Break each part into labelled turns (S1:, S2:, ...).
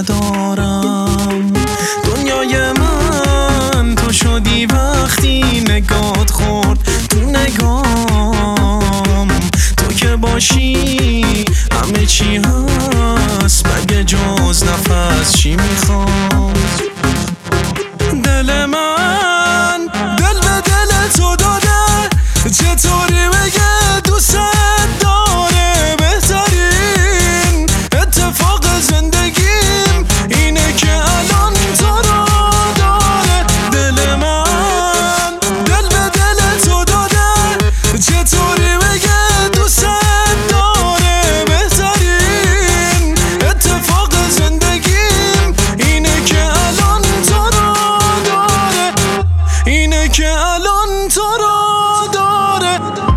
S1: ندارم. دنیای من تو شدی وقتی نگات خورد تو نگام. تو که باشی همه چی هست، مگه جز نفس چی میخواد؟ دل من دل به دل تو داده، چطوری بگه دوست داره؟ بهترین اتفاق زندگیم اینه که الان تو رو داره. دل من دل به دل تو داده، چطوری بگه دوست داره؟ بهترین اتفاق زندگیم اینه که الان تو رو داره، اینه که الان تو رو داره.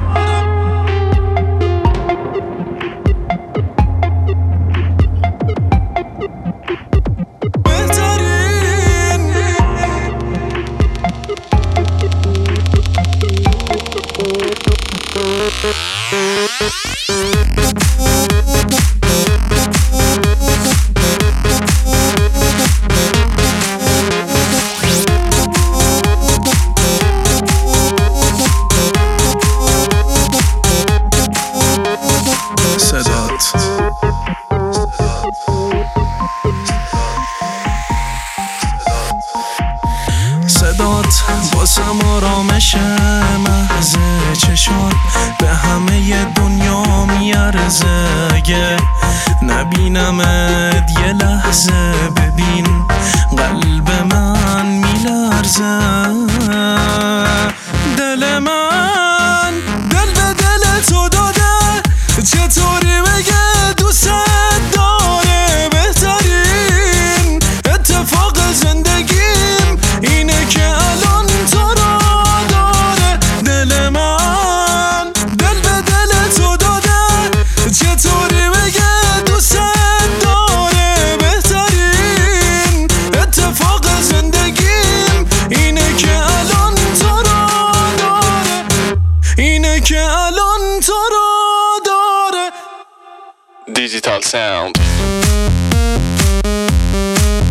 S1: صدات واسم آرامش محض چشات به همه دنیا میارزه. اگه نبینمت یه لحظه ببین قلب من میلرزه. دل من دل به دل تو داده، چطوری بگه دوست داره؟ بهترین اتفاق زندگیم اینه که الان تو رو داره. دل من دل به دل تو داده، چطوری بگه دوست داره؟ بهترین اتفاق زندگیم اینه که الان تو رو داره، اینه که الان تو رو داره.
S2: Digital Sound.